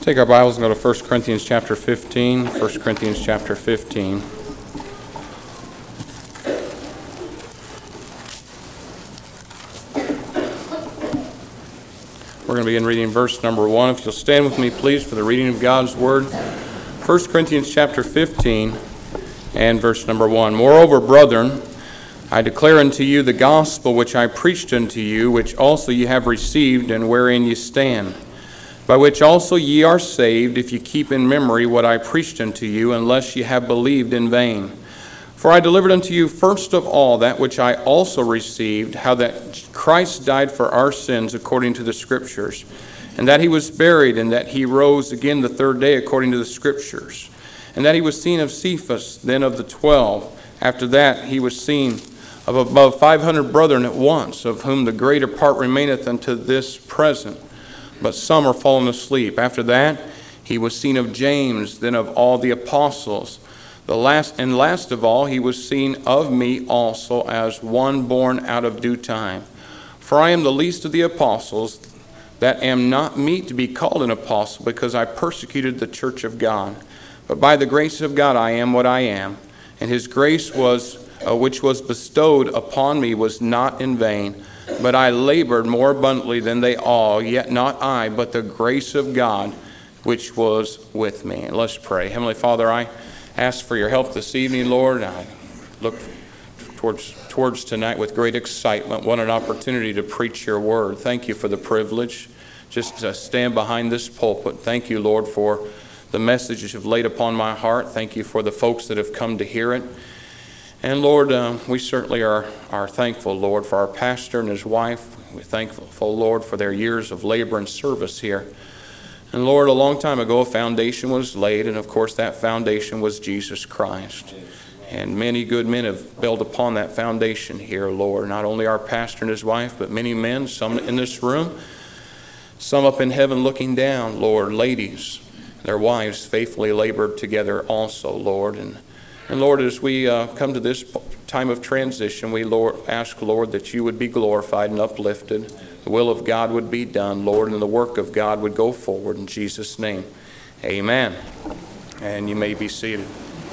Take our Bibles and go to 1 Corinthians chapter 15. 1 Corinthians chapter 15. We're going to begin reading verse number 1. If you'll stand with me, please, for the reading of God's Word. 1 Corinthians chapter 15 and verse number 1. Moreover, brethren, I declare unto you the gospel which I preached unto you, which also ye have received, and wherein ye stand, by which also ye are saved, if ye keep in memory what I preached unto you, unless ye have believed in vain. For I delivered unto you first of all that which I also received, how that Christ died for our sins according to the Scriptures, and that he was buried, and that he rose again the third day according to the Scriptures, and that he was seen of Cephas, then of the 12. After that he was seen of above 500 brethren at once, of whom the greater part remaineth unto this present, but some are fallen asleep. After that he was seen of James, then of all the apostles. Last of all he was seen of me also, as one born out of due time. For I am the least of the apostles, that am not meet to be called an apostle, because I persecuted the church of God. But by the grace of God I am what I am, and his grace which was bestowed upon me was not in vain. But I labored more abundantly than they all, yet not I, but the grace of God which was with me. And let's pray. Heavenly Father, I ask for your help this evening, Lord. I look towards tonight with great excitement. What an opportunity to preach your word. Thank you for the privilege just to stand behind this pulpit. Thank you, Lord, for the message that you've laid upon my heart. Thank you for the folks that have come to hear it. And Lord, we certainly are thankful, Lord, for our pastor and his wife. We're thankful, Lord, for their years of labor and service here. And Lord, a long time ago, a foundation was laid, and of course that foundation was Jesus Christ. And many good men have built upon that foundation here, Lord. Not only our pastor and his wife, but many men, some in this room, some up in heaven looking down, Lord. Ladies, their wives faithfully labored together also, Lord. And Lord, as we come to this time of transition, we ask, Lord, that you would be glorified and uplifted. The will of God would be done, Lord, and the work of God would go forward. In Jesus' name, amen. And you may be seated.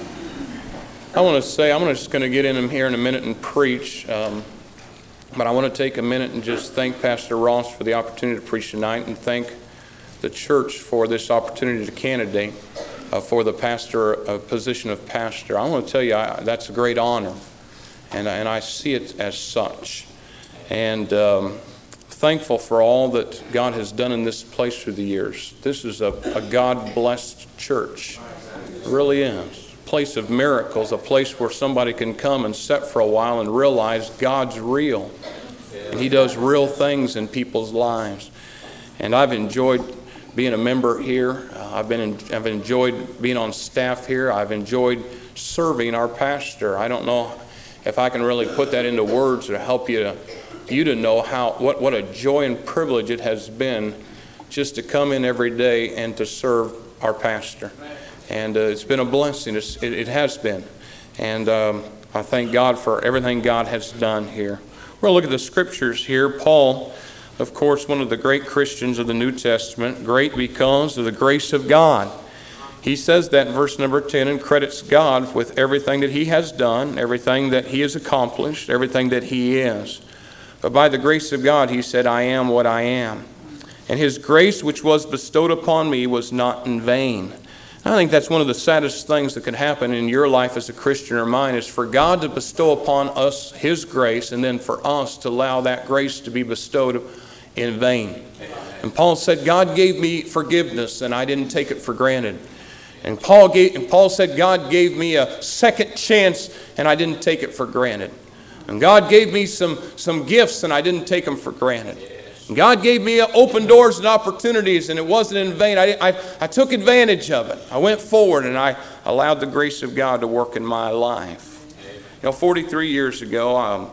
I want to say, I'm just going to get in here in a minute and preach, but I want to take a minute and just thank Pastor Ross for the opportunity to preach tonight, and thank the church for this opportunity to candidate for the position of pastor. I want to tell you, that's a great honor, and I see it as such. And thankful for all that God has done in this place through the years. This is a God-blessed church. It really is. A place of miracles, a place where somebody can come and sit for a while and realize God's real. And he does real things in people's lives. And I've enjoyed being a member here. I've enjoyed being on staff here. I've enjoyed serving our pastor. I don't know if I can really put that into words to help you to know what a joy and privilege it has been just to come in every day and to serve our pastor. And it's been a blessing. It has been. And I thank God for everything God has done here. We're going to look at the scriptures here. Paul, of course, one of the great Christians of the New Testament, great because of the grace of God. He says that in verse number 10 and credits God with everything that he has done, everything that he has accomplished, everything that he is. But by the grace of God, he said, I am what I am. And his grace which was bestowed upon me was not in vain. I think that's one of the saddest things that can happen in your life as a Christian or mine, is for God to bestow upon us his grace, and then for us to allow that grace to be bestowed in vain. And Paul said, God gave me forgiveness, and I didn't take it for granted. And Paul said, God gave me a second chance, and I didn't take it for granted. And God gave me some gifts, and I didn't take them for granted. And God gave me open doors and opportunities, and it wasn't in vain. I took advantage of it. I went forward, and I allowed the grace of God to work in my life. 43 years ago,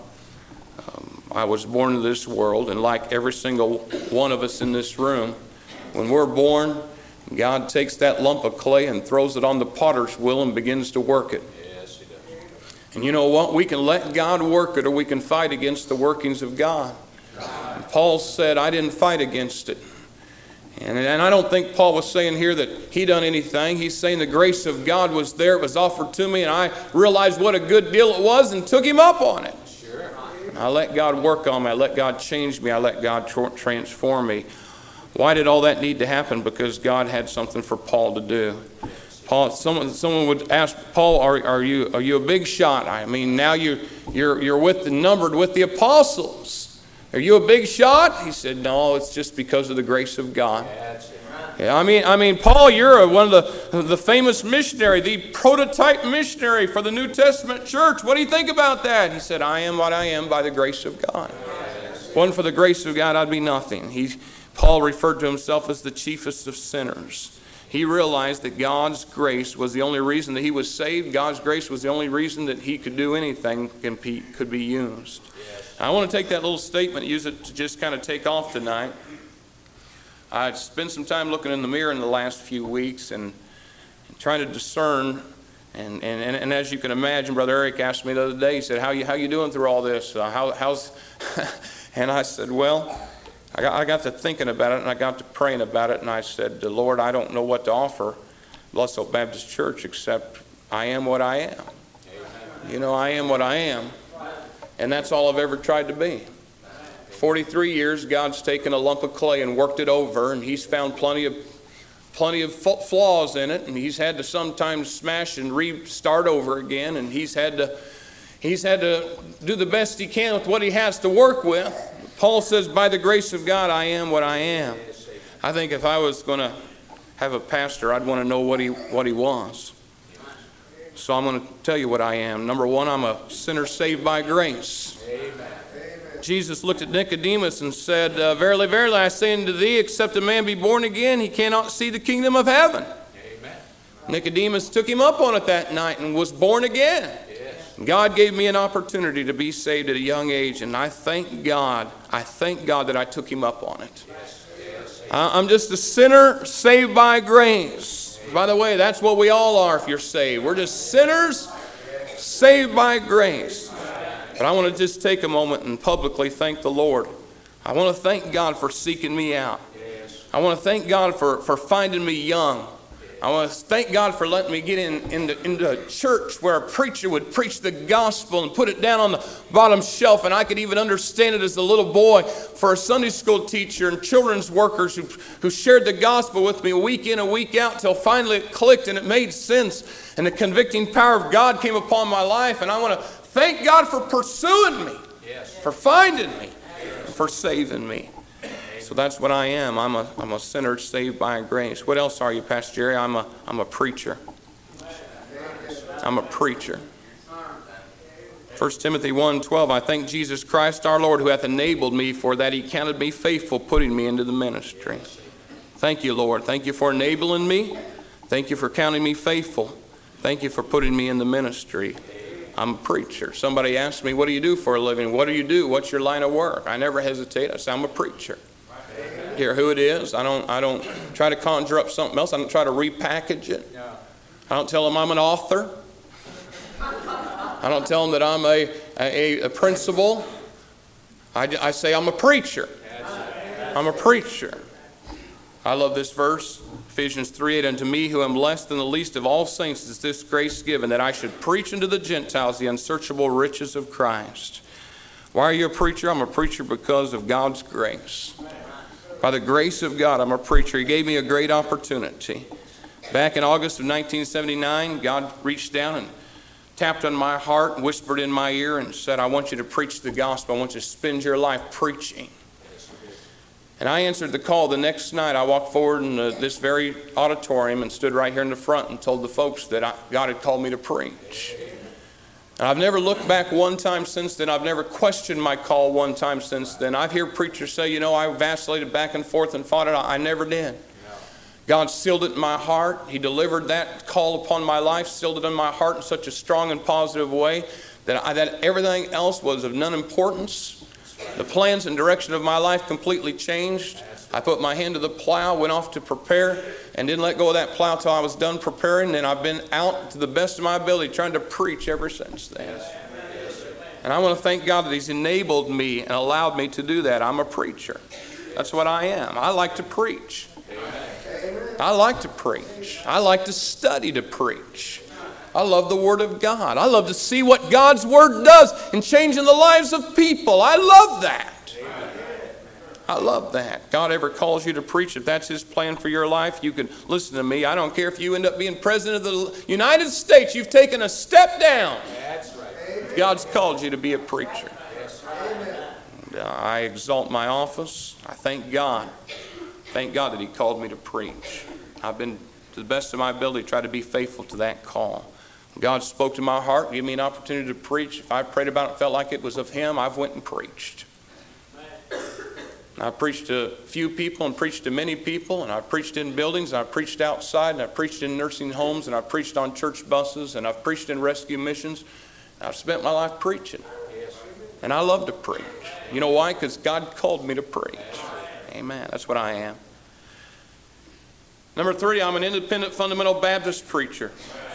I was born into this world, and like every single one of us in this room, when we're born, God takes that lump of clay and throws it on the potter's wheel and begins to work it. Yes, he does. And you know what? We can let God work it, or we can fight against the workings of God. And Paul said, I didn't fight against it. And I don't think Paul was saying here that he done anything. He's saying the grace of God was there. It was offered to me, and I realized what a good deal it was and took him up on it. And I let God work on me. I let God change me. I let God transform me. Why did all that need to happen? Because God had something for Paul to do. Paul, someone would ask Paul, "Are you a big shot? I mean, now you're numbered with the apostles. Are you a big shot?" He said, "No, it's just because of the grace of God." Yeah, I mean, Paul, you're one of the famous missionary, the prototype missionary for the New Testament church. What do you think about that? He said, "I am what I am by the grace of God. If it wasn't for the grace of God, I'd be nothing." Paul referred to himself as the chiefest of sinners. He realized that God's grace was the only reason that he was saved. God's grace was the only reason that he could do anything and could be used. I want to take that little statement, use it to just kind of take off tonight. I spent some time looking in the mirror in the last few weeks and trying to discern. And as you can imagine, Brother Eric asked me the other day, he said, how you doing through all this? And I said, well, I got to thinking about it, and I got to praying about it, and I said, Lord, I don't know what to offer Blessed Hope Baptist Church except I am what I am. You know, I am what I am. And that's all I've ever tried to be. 43 years, God's taken a lump of clay and worked it over, and he's found plenty of flaws in it, and he's had to sometimes smash and restart over again, and he's had to do the best he can with what he has to work with. Paul says, by the grace of God, I am what I am. I think if I was going to have a pastor, I'd want to know what he was. So I'm going to tell you what I am. Number one, I'm a sinner saved by grace. Amen. Jesus looked at Nicodemus and said, verily, verily, I say unto thee, except a man be born again, he cannot see the kingdom of heaven. Amen. Nicodemus took him up on it that night and was born again. Yes. God gave me an opportunity to be saved at a young age, and I thank God that I took him up on it. Yes. Yes. I'm just a sinner saved by grace. By the way, that's what we all are if you're saved. We're just sinners saved by grace. But I want to just take a moment and publicly thank the Lord. I want to thank God for seeking me out. I want to thank God for finding me young. I want to thank God for letting me get into a church where a preacher would preach the gospel and put it down on the bottom shelf, and I could even understand it as a little boy, for a Sunday school teacher and children's workers who shared the gospel with me week in and week out till finally it clicked and it made sense, and the convicting power of God came upon my life. And I want to thank God for pursuing me, for finding me, for saving me. So that's what I am. I'm a sinner saved by grace. What else are you, Pastor Jerry? I'm a preacher. I'm a preacher. 1 Timothy 1:12, I thank Jesus Christ our Lord, who hath enabled me, for that he counted me faithful, putting me into the ministry. Thank you, Lord. Thank you for enabling me. Thank you for counting me faithful. Thank you for putting me in the ministry. I'm a preacher. Somebody asked me, what do you do for a living? What do you do? What's your line of work? I never hesitate. I say, I'm a preacher. Hear who it is. I don't try to conjure up something else. I don't try to repackage it. I don't tell them I'm an author. I don't tell them that I'm a principal. I say I'm a preacher. I'm a preacher. I love this verse. Ephesians 3:8, unto me who am less than the least of all saints is this grace given, that I should preach unto the Gentiles the unsearchable riches of Christ. Why are you a preacher? I'm a preacher because of God's grace. By the grace of God, I'm a preacher. He gave me a great opportunity. Back in August of 1979, God reached down and tapped on my heart and whispered in my ear and said, I want you to preach the gospel. I want you to spend your life preaching. And I answered the call. The next night, I walked forward in this very auditorium and stood right here in the front and told the folks that God had called me to preach. And I've never looked back one time since then. I've never questioned my call one time since then. I've heard preachers say, I vacillated back and forth and fought it. I never did. God sealed it in my heart. He delivered that call upon my life, sealed it in my heart in such a strong and positive way that everything else was of none importance. The plans and direction of my life completely changed. I put my hand to the plow, went off to prepare, and didn't let go of that plow till I was done preparing. And I've been out to the best of my ability trying to preach ever since then. And I want to thank God that He's enabled me and allowed me to do that. I'm a preacher. That's what I am. I like to preach. I like to preach. I like to study to preach. I love the Word of God. I love to see what God's Word does in changing the lives of people. I love that. I love that. God ever calls you to preach, if that's His plan for your life, you can listen to me. I don't care if you end up being President of the United States. You've taken a step down. That's right. God's called you to be a preacher. I exalt my office. I thank God. Thank God that He called me to preach. I've been, to the best of my ability, try to be faithful to that call. God spoke to my heart, gave me an opportunity to preach. If I prayed about it and felt like it was of Him, I've went and preached. I've preached to a few people and preached to many people, and I've preached in buildings, and I've preached outside, and I've preached in nursing homes, and I've preached on church buses, and I've preached in rescue missions. I've spent my life preaching, and I love to preach. You know why? Because God called me to preach. Amen. That's what I am. Number 3, I'm an independent fundamental Baptist preacher.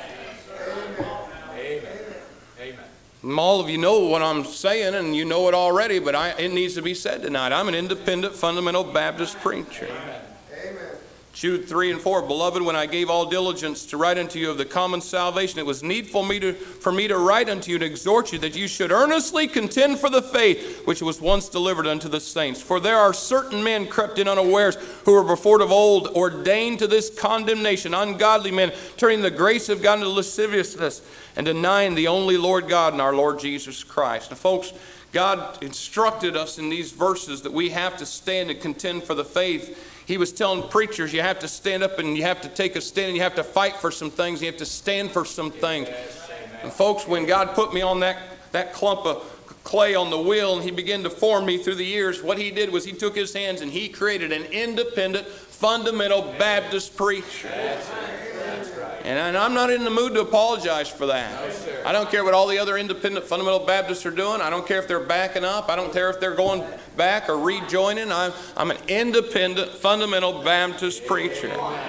All of you know what I'm saying, and you know it already, but it needs to be said tonight. I'm an independent fundamental Baptist preacher. Amen. Jude 3 and 4, Beloved, when I gave all diligence to write unto you of the common salvation, it was needful for me to write unto you to exhort you that you should earnestly contend for the faith which was once delivered unto the saints. For there are certain men crept in unawares, who were before of old ordained to this condemnation, ungodly men, turning the grace of God into lasciviousness, and denying the only Lord God and our Lord Jesus Christ. Now, folks, God instructed us in these verses that we have to stand and contend for the faith. He was telling preachers, you have to stand up and you have to take a stand and you have to fight for some things. You have to stand for some things. And folks, when God put me on that clump of clay on the wheel and He began to form me through the years, what He did was He took His hands and He created an independent, fundamental Baptist preacher. And I'm not in the mood to apologize for that. I don't care what all the other independent fundamental Baptists are doing. I don't care if they're backing up. I don't care if they're going back or rejoining. I'm an independent fundamental Baptist preacher.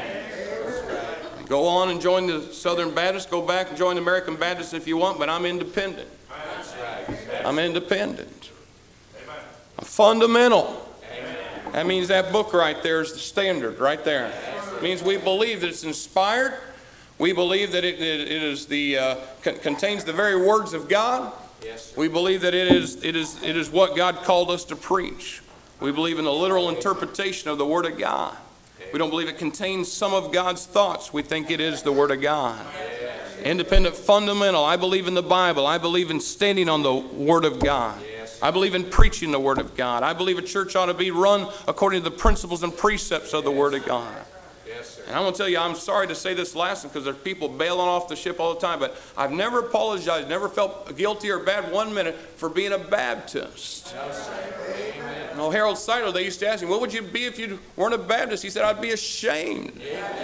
Go on and join the Southern Baptists. Go back and join the American Baptists if you want, but I'm independent. I'm independent. I'm fundamental. That means that book right there is the standard right there. It means we believe that it's inspired. We believe that it contains the very words of God. We believe that it is what God called us to preach. We believe in the literal interpretation of the Word of God. We don't believe it contains some of God's thoughts. We think it is the Word of God. Independent, fundamental. I believe in the Bible. I believe in standing on the Word of God. I believe in preaching the Word of God. I believe a church ought to be run according to the principles and precepts of the Word of God. And I'm going to tell you, I'm sorry to say this last one because there's people bailing off the ship all the time, but I've never apologized, never felt guilty or bad 1 minute for being a Baptist. You know, Harold Seidler, they used to ask me, what would you be if you weren't a Baptist? He said, I'd be ashamed.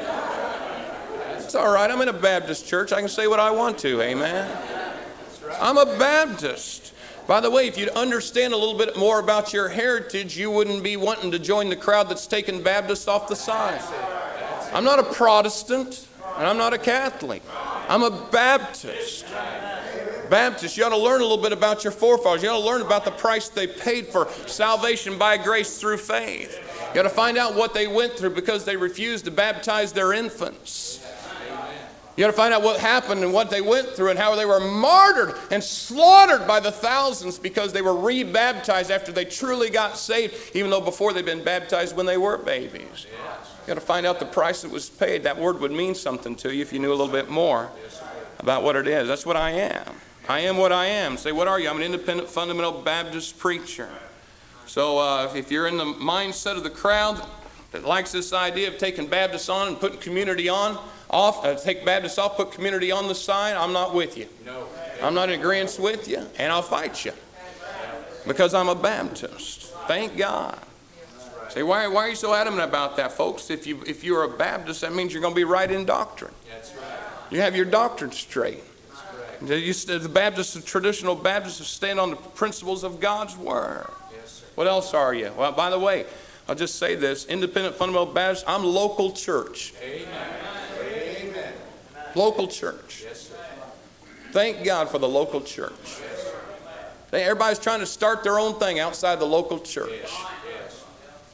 It's all right, I'm in a Baptist church. I can say what I want to, amen. I'm a Baptist. By the way, if you'd understand a little bit more about your heritage, you wouldn't be wanting to join the crowd that's taking Baptists off the side. I'm not a Protestant, and I'm not a Catholic. I'm a Baptist. Baptist, you ought to learn a little bit about your forefathers. You ought to learn about the price they paid for salvation by grace through faith. You ought to find out what they went through because they refused to baptize their infants. You ought to find out what happened and what they went through and how they were martyred and slaughtered by the thousands because they were re-baptized after they truly got saved, even though before they'd been baptized when they were babies. You got to find out the price that was paid. That word would mean something to you if you knew a little bit more about what it is. That's what I am. I am what I am. Say, what are you? I'm an independent fundamental Baptist preacher. So if you're in the mindset of the crowd that likes this idea of taking Baptists on and putting community take Baptists off, put community on the side, I'm not with you. I'm not in agreement with you, and I'll fight you because I'm a Baptist. Thank God. Say, why are you so adamant about that, folks? If you're a Baptist, that means you're going to be right in doctrine. That's right. You have your doctrine straight. The Baptists, the traditional Baptists, stand on the principles of God's Word. Yes, what else are you? Well, by the way, I'll just say this. Independent Fundamental Baptist, I'm local church. Amen. Amen. Local church. Yes, sir. Thank God for the local church. Yes, everybody's trying to start their own thing outside the local church. Yes.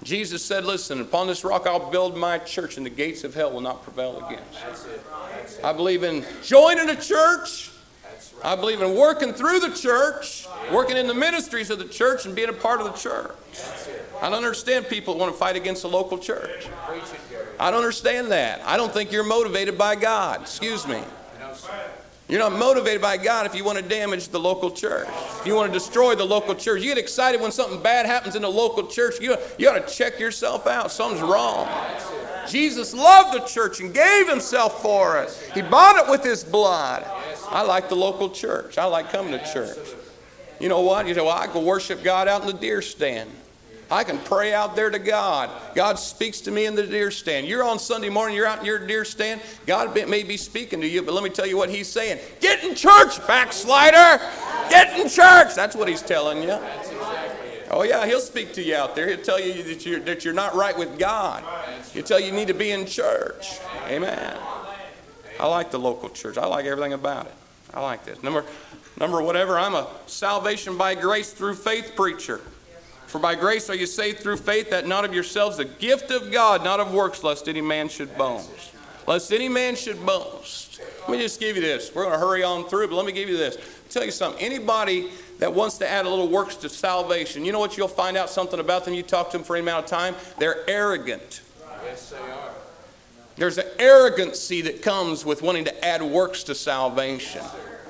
Jesus said, listen, upon this rock I'll build my church, and the gates of hell will not prevail against. I believe in joining a church. I believe in working through the church, working in the ministries of the church, and being a part of the church. I don't understand people who want to fight against the local church. I don't understand that. I don't think you're motivated by God. Excuse me. You're not motivated by God if you want to damage the local church. If you want to destroy the local church. You get excited when something bad happens in the local church. You ought to check yourself out. Something's wrong. Jesus loved the church and gave himself for us. He bought it with his blood. I like the local church. I like coming to church. You know what? You say, well, I can worship God out in the deer stand. I can pray out there to God. God speaks to me in the deer stand. You're on Sunday morning, you're out in your deer stand. God may be speaking to you, but let me tell you what he's saying. Get in church, backslider. Get in church. That's what he's telling you. Oh yeah, he'll speak to you out there. He'll tell you that you're not right with God. He'll tell you you need to be in church. Amen. I like the local church. I like everything about it. I like this. Number whatever, I'm a salvation by grace through faith preacher. For by grace are you saved through faith, that not of yourselves, the gift of God, not of works, lest any man should boast. Lest any man should boast. Let me just give you this. We're going to hurry on through, but let me give you this. I'll tell you something. Anybody that wants to add a little works to salvation, you know what you'll find out something about them? You talk to them for any amount of time. They're arrogant. Yes, they are. There's an arrogancy that comes with wanting to add works to salvation.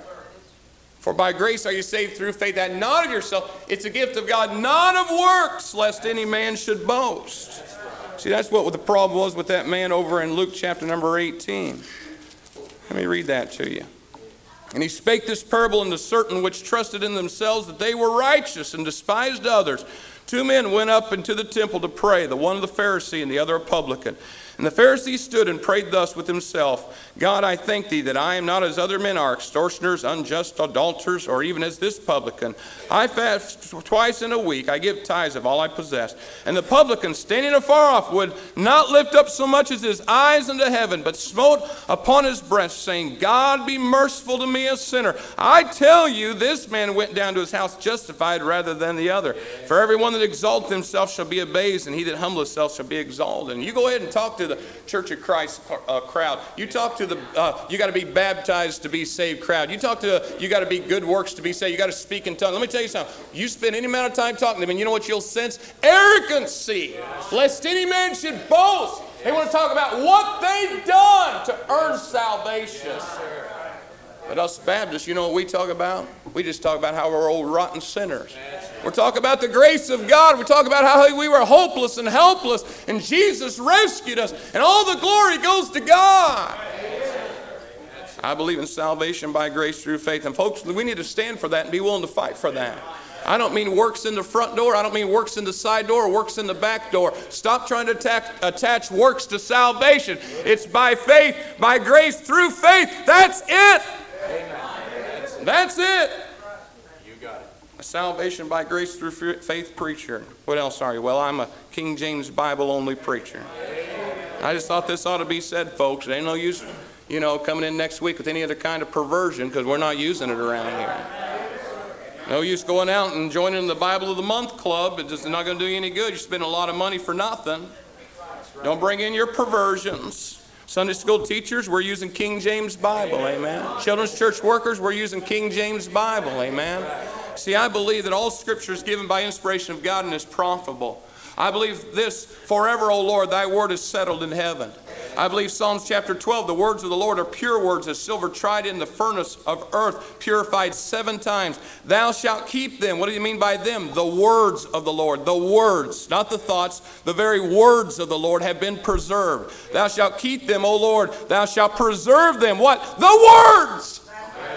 For by grace are you saved through faith, that not of yourself. It's a gift of God, not of works, lest any man should boast. See, that's what the problem was with that man over in Luke chapter number 18. Let me read that to you. And he spake this parable unto certain which trusted in themselves that they were righteous and despised others. 2 men went up into the temple to pray, the one the Pharisee and the other a publican. And the Pharisee stood and prayed thus with himself, God, I thank thee that I am not as other men are, extortioners, unjust, adulterers, or even as this publican. I fast twice in a week, I give tithes of all I possess. And the publican, standing afar off, would not lift up so much as his eyes unto heaven, but smote upon his breast, saying, God, be merciful to me, a sinner. I tell you, this man went down to his house justified rather than the other. For everyone that exalteth himself shall be abased, and he that humbleth himself shall be exalted. And you go ahead and talk to the Church of Christ crowd. You talk to the you got to be baptized to be saved crowd. You talk to you got to be good works to be saved. You got to speak in tongues. Let me tell you something. You spend any amount of time talking to them, and you know what you'll sense? Arrogancy, lest any man should boast. They want to talk about what they've done to earn salvation. But us Baptists, you know what we talk about? We just talk about how we're old rotten sinners. We're talking about the grace of God. We're talking about how we were hopeless and helpless, and Jesus rescued us, and all the glory goes to God. I believe in salvation by grace through faith. And folks, we need to stand for that and be willing to fight for that. I don't mean works in the front door. I don't mean works in the side door or works in the back door. Stop trying to attach works to salvation. It's by faith, by grace through faith. That's it. That's it. You got it. A salvation by grace through faith preacher. What else are you? Well, I'm a King James Bible only preacher. I just thought this ought to be said, folks. It ain't no use, coming in next week with any other kind of perversion, because we're not using it around here. No use going out and joining the Bible of the Month club. It's just not going to do you any good. You're spending a lot of money for nothing. Don't bring in your perversions. Sunday school teachers, we're using King James Bible, amen. Children's church workers, we're using King James Bible, amen. See, I believe that all Scripture is given by inspiration of God and is profitable. I believe this, forever, O Lord, thy word is settled in heaven. I believe Psalms chapter 12, the words of the Lord are pure words, as silver tried in the furnace of earth, purified 7 times. Thou shalt keep them. What do you mean by them? The words of the Lord. The words, not the thoughts. The very words of the Lord have been preserved. Thou shalt keep them, O Lord. Thou shalt preserve them. What? The words.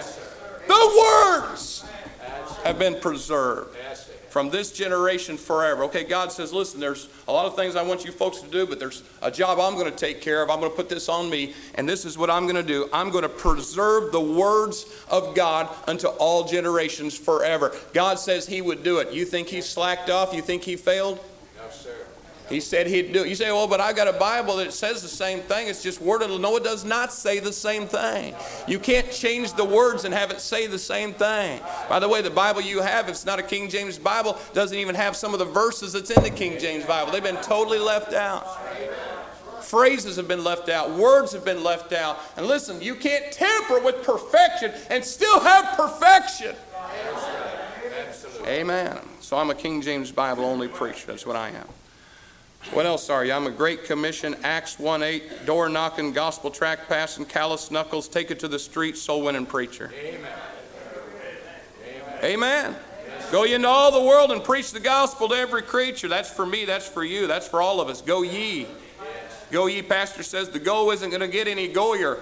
The words have been preserved. From this generation forever. Okay, God says, listen, there's a lot of things I want you folks to do, but there's a job I'm going to take care of. I'm going to put this on me, and this is what I'm going to do. I'm going to preserve the words of God unto all generations forever. God says he would do it. You think he slacked off? You think he failed? No, sir. He said he'd do it. You say, well, but I got a Bible that says the same thing. It's just worded. No, it does not say the same thing. You can't change the words and have it say the same thing. By the way, the Bible you have, if it's not a King James Bible, doesn't even have some of the verses that's in the King James Bible. They've been totally left out. Phrases have been left out. Words have been left out. And listen, you can't tamper with perfection and still have perfection. Amen. So I'm a King James Bible only preacher. That's what I am. What else are you? I'm a Great Commission, Acts 1:8, door knocking, gospel tract passing, callous knuckles, take it to the street, soul winning preacher. Amen. Amen. Go ye into all the world and preach the gospel to every creature. That's for me. That's for you. That's for all of us. Go ye. Go ye, pastor says, the go isn't going to get any goyer.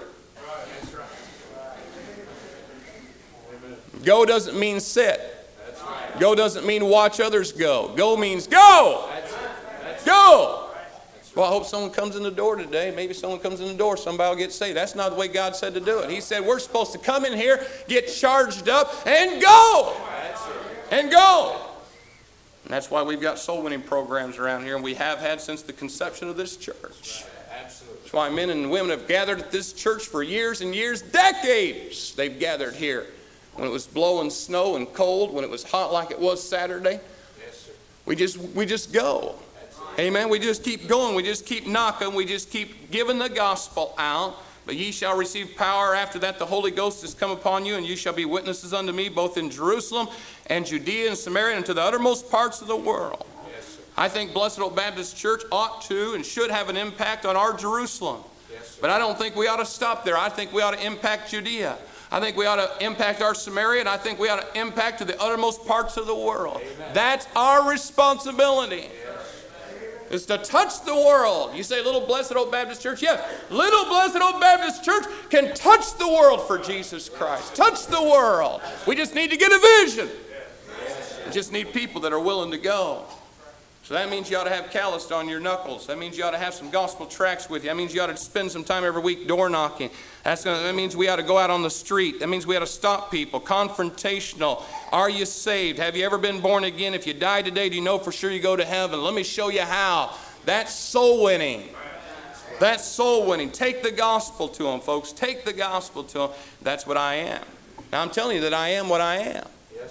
Go doesn't mean sit. Go doesn't mean watch others go. Go means go. Go. Well, I hope someone comes in the door today. Maybe someone comes in the door, somebody will get saved. That's not the way God said to do it. He said we're supposed to come in here, get charged up, and go. And go. And that's why we've got soul winning programs around here, and we have had since the conception of this church. That's why men and women have gathered at this church for years and years, decades. They've gathered here. When it was blowing snow and cold, when it was hot like it was Saturday, we just go. Amen. We just keep going. We just keep knocking. We just keep giving the gospel out. But ye shall receive power. After that the Holy Ghost has come upon you, and you shall be witnesses unto me, both in Jerusalem and Judea and Samaria and to the uttermost parts of the world. I think Blessed Oak Baptist Church ought to and should have an impact on our Jerusalem. But I don't think we ought to stop there. I think we ought to impact Judea. I think we ought to impact our Samaria, and I think we ought to impact to the uttermost parts of the world. Amen. That's our responsibility. Is to touch the world. You say Little Blessed Oak Baptist Church? Yes. Little Blessed Oak Baptist Church can touch the world for Jesus Christ. Touch the world. We just need to get a vision. We just need people that are willing to go. So that means you ought to have calloused on your knuckles. That means you ought to have some gospel tracts with you. That means you ought to spend some time every week door knocking. That means we ought to go out on the street. That means we ought to stop people. Confrontational. Are you saved? Have you ever been born again? If you die today, do you know for sure you go to heaven? Let me show you how. That's soul winning. That's soul winning. Take the gospel to them, folks. Take the gospel to them. That's what I am. Now I'm telling you that I am what I am.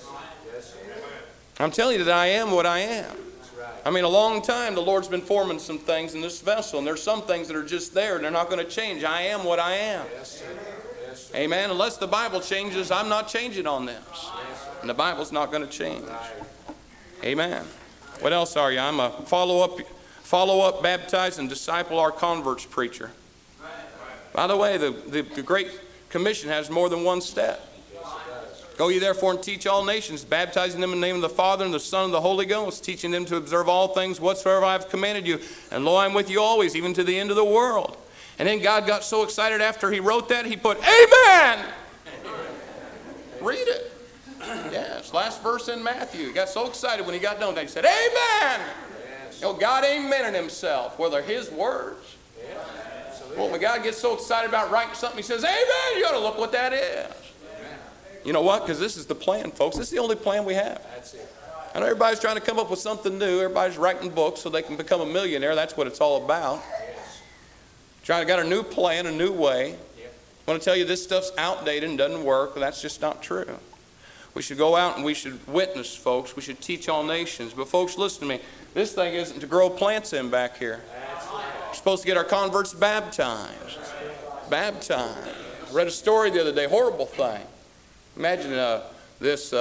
I'm telling you that I am what I am. I mean, a long time the Lord's been forming some things in this vessel, and there's some things that are just there, and they're not going to change. I am what I am. Yes, sir. Yes, sir. Amen. Unless the Bible changes, I'm not changing on this. And the Bible's not going to change. Amen. What else are you? I'm a follow-up, baptize, and disciple our converts preacher. By the way, the Great Commission has more than one step. Go ye therefore and teach all nations, baptizing them in the name of the Father and the Son and the Holy Ghost, teaching them to observe all things whatsoever I have commanded you. And lo, I am with you always, even to the end of the world. And then God got so excited after he wrote that, he put, Amen! Read it. Yes, last verse in Matthew. He got so excited when he got done with that. He said, Amen! Yes. You know, God amening himself. Well, they're his words. Yeah. Well, when God gets so excited about writing something, he says, Amen! You ought to look what that is. You know what? Because this is the plan, folks. This is the only plan we have. That's it. I know everybody's trying to come up with something new. Everybody's writing books so they can become a millionaire. That's what it's all about. Yes. Got a new plan, a new way. Yep. I want to tell you this stuff's outdated and doesn't work. That's just not true. We should go out and we should witness, folks. We should teach all nations. But folks, listen to me. This thing isn't to grow plants in back here. We're supposed to get our converts baptized. Baptized. I read a story the other day. Horrible thing. Imagine this.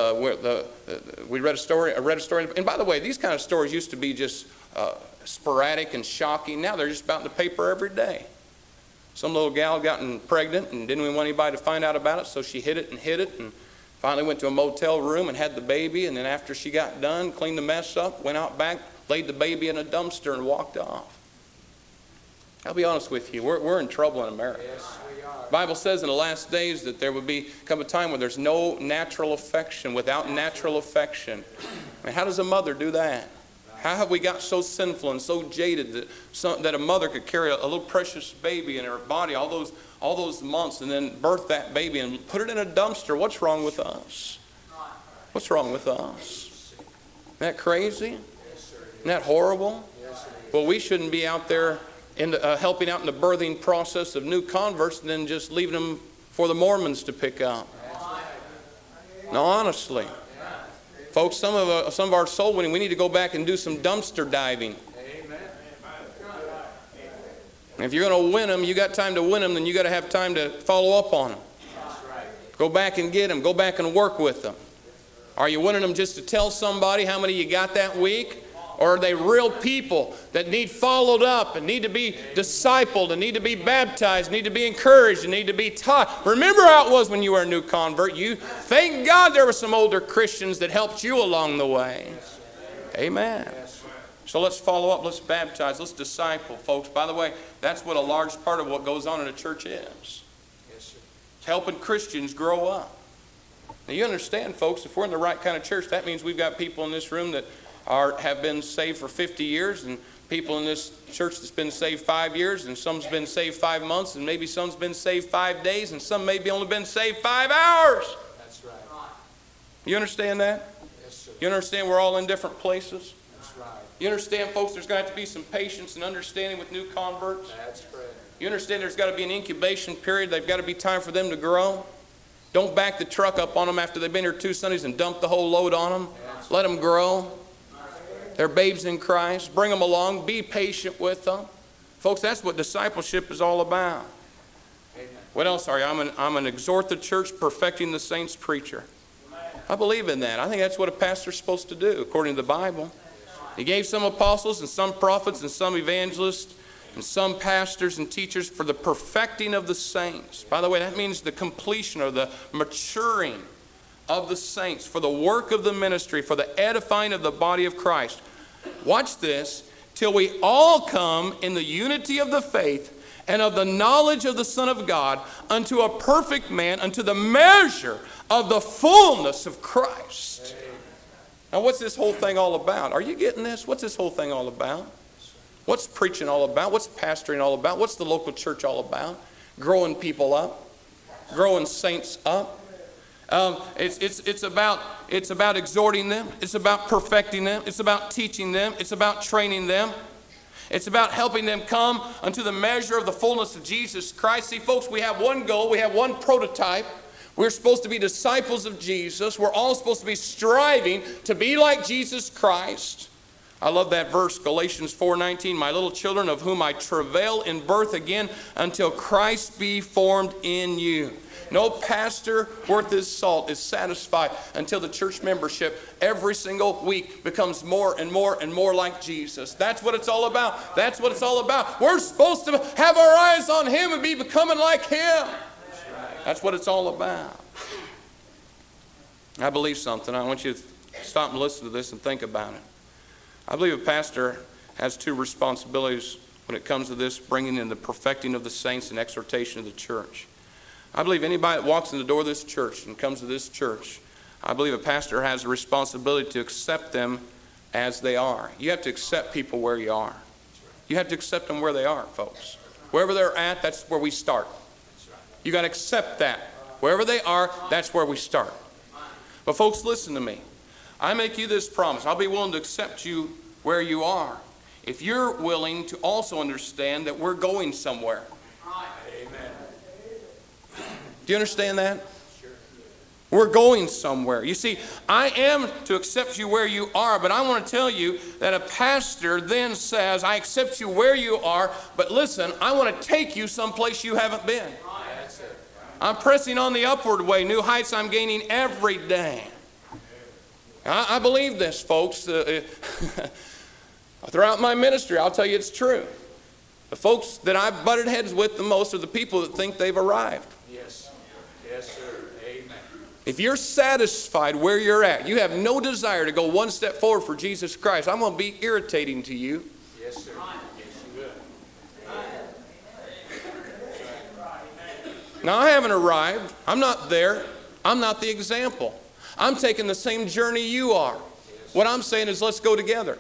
We read a story. And by the way, these kind of stories used to be just sporadic and shocking. Now they're just about in the paper every day. Some little gal gotten pregnant and didn't even want anybody to find out about it, so she hid it, and finally went to a motel room and had the baby. And then after she got done, cleaned the mess up, went out back, laid the baby in a dumpster, and walked off. I'll be honest with you. We're in trouble in America. Yes. The Bible says in the last days that there will come a time where there's no natural affection. Without natural affection. I mean, how does a mother do that? How have we got so sinful and so jaded that a mother could carry a little precious baby in her body all those months and then birth that baby and put it in a dumpster? What's wrong with us? What's wrong with us? Isn't that crazy? Isn't that horrible? Well, we shouldn't be out there helping out in the birthing process of new converts and then just leaving them for the Mormons to pick up. No, honestly. Folks, some of our soul winning, we need to go back and do some dumpster diving. And if you're going to win them, you got time to win them, then you got to have time to follow up on them. Go back and get them. Go back and work with them. Are you winning them just to tell somebody how many you got that week? Or are they real people that need followed up and need to be discipled and need to be baptized, need to be encouraged and need to be taught? Remember how it was when you were a new convert. Thank God there were some older Christians that helped you along the way. Amen. So let's follow up. Let's baptize. Let's disciple, folks. By the way, that's what a large part of what goes on in a church is. It's helping Christians grow up. Now you understand, folks, if we're in the right kind of church, that means we've got people in this room that have been saved for 50 years, and people in this church that's been saved 5 years, and some's been saved 5 months, and maybe some's been saved 5 days, and some maybe only been saved 5 hours. That's right. You understand that? Yes, sir. You understand we're all in different places? That's right. You understand, folks, there's got to be some patience and understanding with new converts? That's right. You understand there's got to be an incubation period. They've got to be time for them to grow. Don't back the truck up on them after they've been here 2 Sundays and dump the whole load on them. Yes. Let them grow. They're babes in Christ. Bring them along. Be patient with them. Folks, that's what discipleship is all about. Amen. What else are you? I'm an exhort the church, perfecting the saints preacher. I believe in that. I think that's what a pastor's supposed to do, according to the Bible. He gave some apostles and some prophets and some evangelists and some pastors and teachers for the perfecting of the saints. By the way, that means the completion or the maturing of the saints, for the work of the ministry, for the edifying of the body of Christ. Watch this, till we all come in the unity of the faith and of the knowledge of the Son of God, unto a perfect man, unto the measure of the fullness of Christ. Now, what's this whole thing all about? Are you getting this? What's this whole thing all about? What's preaching all about? What's pastoring all about? What's the local church all about? Growing people up, growing saints up. It's about exhorting them. It's about perfecting them. It's about teaching them. It's about training them. It's about helping them come unto the measure of the fullness of Jesus Christ. See, folks, we have one goal. We have one prototype. We're supposed to be disciples of Jesus. We're all supposed to be striving to be like Jesus Christ. I love that verse, Galatians 4:19. My little children, of whom I travail in birth again, until Christ be formed in you. No pastor worth his salt is satisfied until the church membership every single week becomes more and more and more like Jesus. That's what it's all about. That's what it's all about. We're supposed to have our eyes on Him and be becoming like Him. That's what it's all about. I believe something. I want you to stop and listen to this and think about it. I believe a pastor has 2 responsibilities when it comes to this, bringing in the perfecting of the saints and exhortation of the church. I believe anybody that walks in the door of this church and comes to this church, I believe a pastor has a responsibility to accept them as they are. You have to accept people where you are. You have to accept them where they are, folks. Wherever they're at, that's where we start. You got to accept that. Wherever they are, that's where we start. But folks, listen to me. I make you this promise. I'll be willing to accept you where you are if you're willing to also understand that we're going somewhere. Amen. Do you understand that? Sure. We're going somewhere. You see, I am to accept you where you are, but I want to tell you that a pastor then says, I accept you where you are, but listen, I want to take you someplace you haven't been. That's it. I'm pressing on the upward way. New heights I'm gaining every day. I believe this, folks. Throughout my ministry, I'll tell you it's true. The folks that I've butted heads with the most are the people that think they've arrived. Yes. Yes, sir. Amen. If you're satisfied where you're at, you have no desire to go one step forward for Jesus Christ, I'm going to be irritating to you. Yes, sir. Yes, you will. Now, I haven't arrived. I'm not there. I'm not the example. I'm taking the same journey you are. What I'm saying is, let's go together.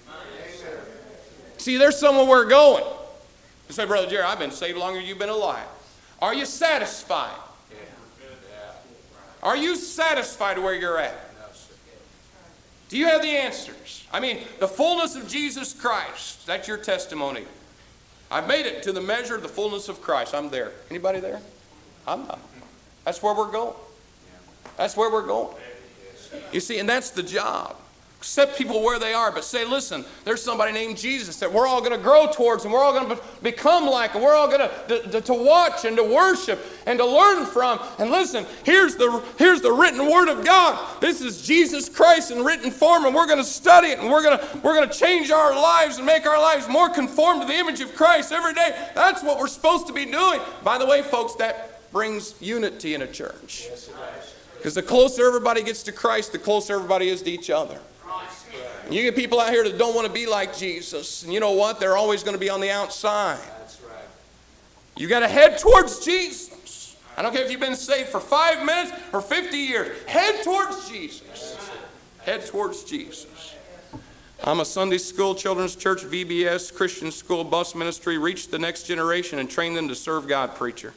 See, there's somewhere we're going. You say, Brother Jerry, I've been saved longer than you've been alive. Are you satisfied? Are you satisfied where you're at? Do you have the answers? I mean, the fullness of Jesus Christ. That's your testimony. I've made it to the measure of the fullness of Christ. I'm there. Anybody there? I'm not. That's where we're going. That's where we're going. You see, and that's the job. Accept people where they are, but say, listen, there's somebody named Jesus that we're all going to grow towards and we're all going to become like, and we're all going to watch and to worship and to learn from. And listen, here's the written word of God. This is Jesus Christ in written form, and we're going to study it, and we're going to change our lives and make our lives more conformed to the image of Christ every day. That's what we're supposed to be doing. By the way, folks, that brings unity in a church. Because the closer everybody gets to Christ, the closer everybody is to each other. And you get people out here that don't want to be like Jesus. And you know what? They're always going to be on the outside. That's right. You got to head towards Jesus. I don't care if you've been saved for 5 minutes or 50 years. Head towards Jesus. Head towards Jesus. I'm a Sunday school, children's church, VBS, Christian school, bus ministry, reach the next generation and train them to serve God preacher.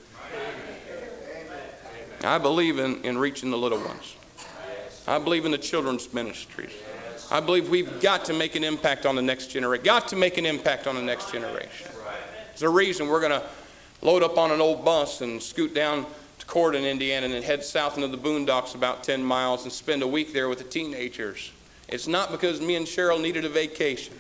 I believe in reaching the little ones. I believe in the children's ministries. I believe we've got to make an impact on the next generation. Got to make an impact on the next generation. There's a reason we're going to load up on an old bus and scoot down to Corydon, Indiana, and then head south into the boondocks about 10 miles and spend a week there with the teenagers. It's not because me and Cheryl needed a vacation.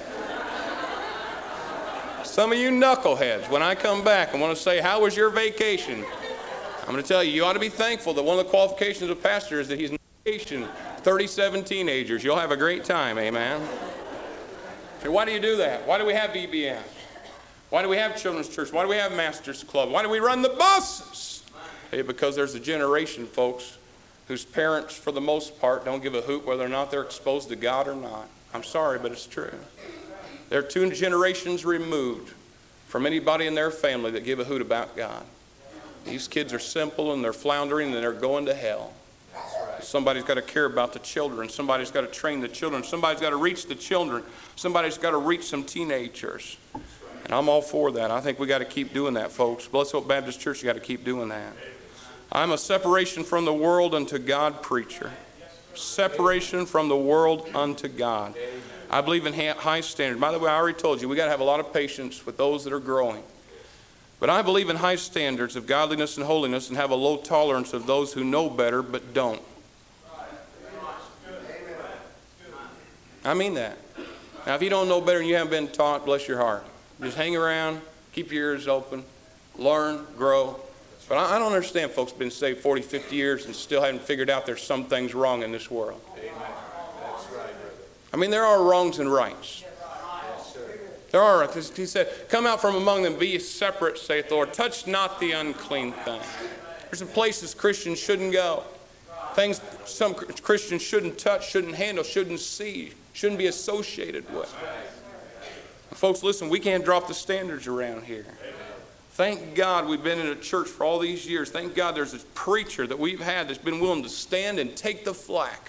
Some of you knuckleheads, when I come back and want to say, how was your vacation? I'm going to tell you, you ought to be thankful that one of the qualifications of a pastor is that he's 37 teenagers. You'll have a great time, amen. So why do you do that? Why do we have VBS? Why do we have Children's Church? Why do we have Masters Club? Why do we run the buses? Hey, because there's a generation, folks, whose parents, for the most part, don't give a hoot whether or not they're exposed to God or not. I'm sorry, but it's true. They're 2 generations removed from anybody in their family that give a hoot about God. These kids are simple and they're floundering and they're going to hell. Somebody's got to care about the children. Somebody's got to train the children. Somebody's got to reach the children. Somebody's got to reach some teenagers. And I'm all for that. I think we got to keep doing that, folks. Blessed Hope Baptist Church, you got to keep doing that. I'm a separation from the world unto God preacher. Separation from the world unto God. I believe in high standard. By the way, I already told you, we got to have a lot of patience with those that are growing. But I believe in high standards of godliness and holiness and have a low tolerance of those who know better but don't. I mean that. Now, if you don't know better and you haven't been taught, bless your heart. Just hang around, keep your ears open, learn, grow. But I don't understand folks been saved 40, 50 years and still haven't figured out there's some things wrong in this world. I mean, there are wrongs and rights. There are. He said, come out from among them, be separate, saith the Lord. Touch not the unclean thing. There's some places Christians shouldn't go. Things some Christians shouldn't touch, shouldn't handle, shouldn't see, shouldn't be associated with. Folks, listen, we can't drop the standards around here. Thank God we've been in a church for all these years. Thank God there's this preacher that we've had that's been willing to stand and take the flak.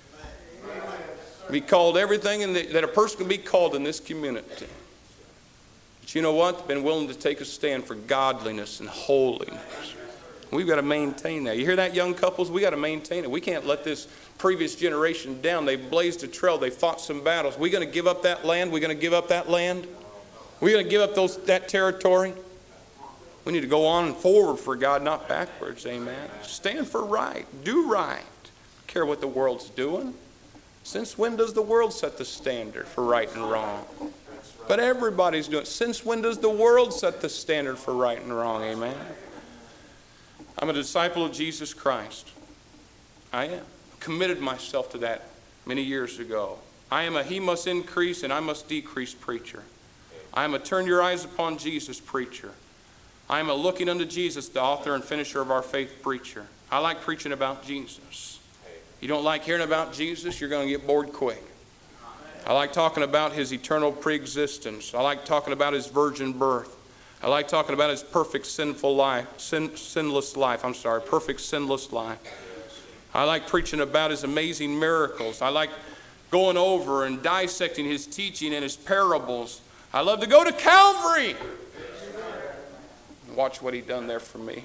Be called everything that a person can be called in this community. But you know what? Been willing to take a stand for godliness and holiness. We've got to maintain that. You hear that, young couples? We got to maintain it. We can't let this previous generation down. They blazed a trail. They fought some battles. We going to give up that land? We going to give up that land? We going to give up that territory? We need to go on and forward for God, not backwards. Amen. Stand for right. Do right. Don't care what the world's doing. Since when does the world set the standard for right and wrong? But everybody's doing it. Since when does the world set the standard for right and wrong? Amen. I'm a disciple of Jesus Christ. I am. Committed myself to that many years ago. I am a he must increase and I must decrease preacher. I am a turn your eyes upon Jesus preacher. I am a looking unto Jesus, the author and finisher of our faith preacher. I like preaching about Jesus. You don't like hearing about Jesus, you're going to get bored quick. I like talking about his eternal preexistence. I like talking about his virgin birth. I like talking about his perfect sinless life. Perfect sinless life. I like preaching about his amazing miracles. I like going over and dissecting his teaching and his parables. I love to go to Calvary and watch what he done there for me.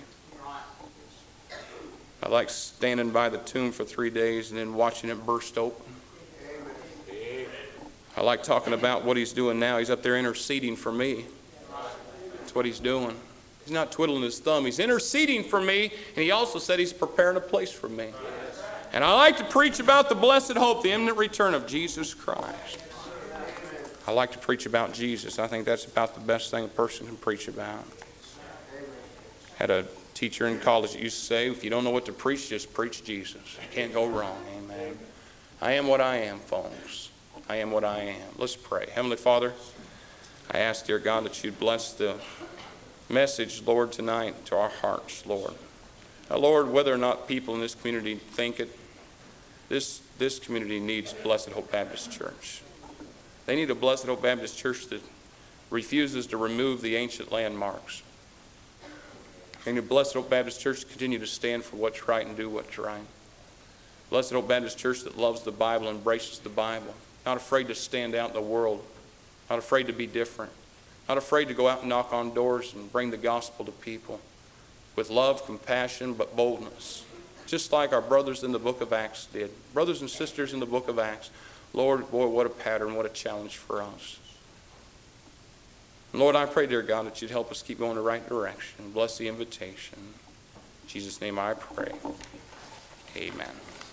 I like standing by the tomb for 3 days and then watching it burst open. I like talking about what he's doing now. He's up there interceding for me. That's what he's doing. He's not twiddling his thumb. He's interceding for me, and he also said he's preparing a place for me. And I like to preach about the blessed hope, the imminent return of Jesus Christ. I like to preach about Jesus. I think that's about the best thing a person can preach about. Had a teacher in college that used to say, if you don't know what to preach, just preach Jesus. You can't go wrong. Amen. I am what I am, folks. I am what I am. Let's pray. Heavenly Father, I ask, dear God, that you'd bless the message, Lord, tonight to our hearts, Lord. Now, Lord, whether or not people in this community think it, this community needs Blessed Hope Baptist Church. They need a Blessed Hope Baptist Church that refuses to remove the ancient landmarks. They need a Blessed Hope Baptist Church to continue to stand for what's right and do what's right. Blessed Hope Baptist Church that loves the Bible, embraces the Bible, not afraid to stand out in the world, not afraid to be different, not afraid to go out and knock on doors and bring the gospel to people with love, compassion, but boldness. Just like our brothers in the book of Acts did. Brothers and sisters in the book of Acts. Lord, boy, what a pattern, what a challenge for us. And Lord, I pray, dear God, that you'd help us keep going in the right direction. Bless the invitation. In Jesus' name I pray. Amen.